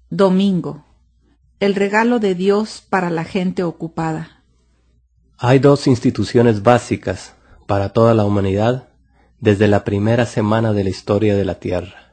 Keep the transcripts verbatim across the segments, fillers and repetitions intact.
Domingo. El regalo de Dios para la gente ocupada. Hay dos instituciones básicas para toda la humanidad desde la primera semana de la historia de la Tierra.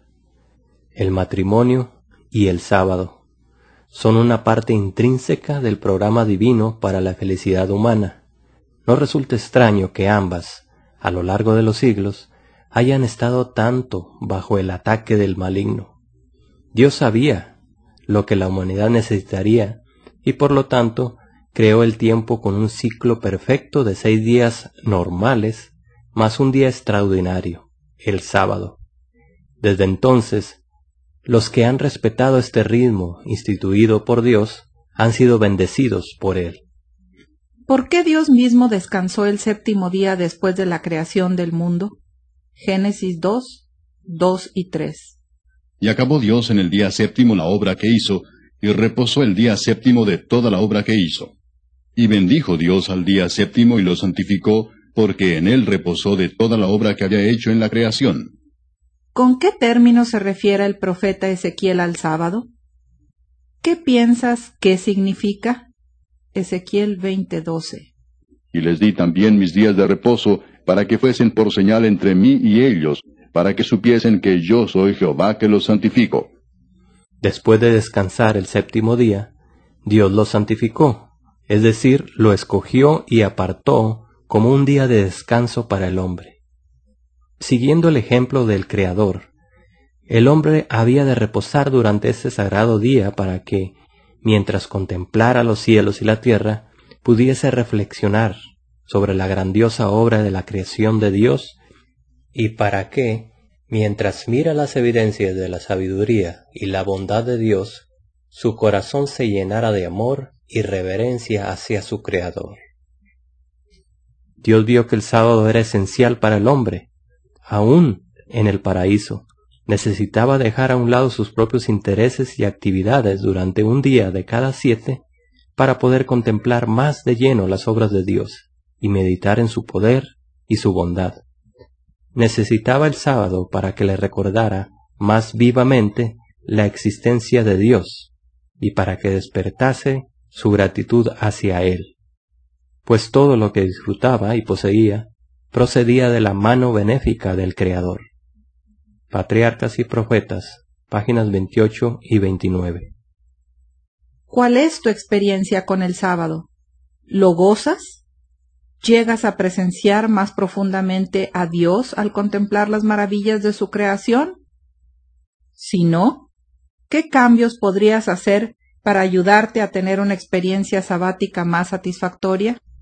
El matrimonio y el sábado son una parte intrínseca del programa divino para la felicidad humana. No resulta extraño que ambas, a lo largo de los siglos, hayan estado tanto bajo el ataque del maligno. Dios sabía lo que la humanidad necesitaría y por lo tanto creó el tiempo con un ciclo perfecto de seis días normales más un día extraordinario, el sábado. Desde entonces, los que han respetado este ritmo instituido por Dios han sido bendecidos por Él. ¿Por qué Dios mismo descansó el séptimo día después de la creación del mundo? Génesis dos, dos y tres. Y acabó Dios en el día séptimo la obra que hizo, y reposó el día séptimo de toda la obra que hizo. Y bendijo Dios al día séptimo y lo santificó, porque en él reposó de toda la obra que había hecho en la creación. ¿Con qué término se refiere el profeta Ezequiel al sábado? ¿Qué piensas que significa? Ezequiel veinte, doce. Y les di también mis días de reposo, para que fuesen por señal entre mí y ellos, para que supiesen que yo soy Jehová que los santifico. Después de descansar el séptimo día, Dios lo santificó, es decir, lo escogió y apartó como un día de descanso para el hombre. Siguiendo el ejemplo del Creador, el hombre había de reposar durante ese sagrado día para que, mientras contemplara los cielos y la tierra, pudiese reflexionar sobre la grandiosa obra de la creación de Dios y para que, mientras mira las evidencias de la sabiduría y la bondad de Dios, su corazón se llenara de amor y reverencia hacia su Creador. Dios vio que el sábado era esencial para el hombre. Aún en el paraíso, necesitaba dejar a un lado sus propios intereses y actividades durante un día de cada siete para poder contemplar más de lleno las obras de Dios y meditar en su poder y su bondad. Necesitaba el sábado para que le recordara más vivamente la existencia de Dios y para que despertase su gratitud hacia Él, pues todo lo que disfrutaba y poseía procedía de la mano benéfica del Creador. Patriarcas y Profetas, páginas veintiocho y veintinueve. ¿Cuál es tu experiencia con el sábado? ¿Lo gozas? ¿Llegas a presenciar más profundamente a Dios al contemplar las maravillas de su creación? Si no, ¿qué cambios podrías hacer para ayudarte a tener una experiencia sabática más satisfactoria?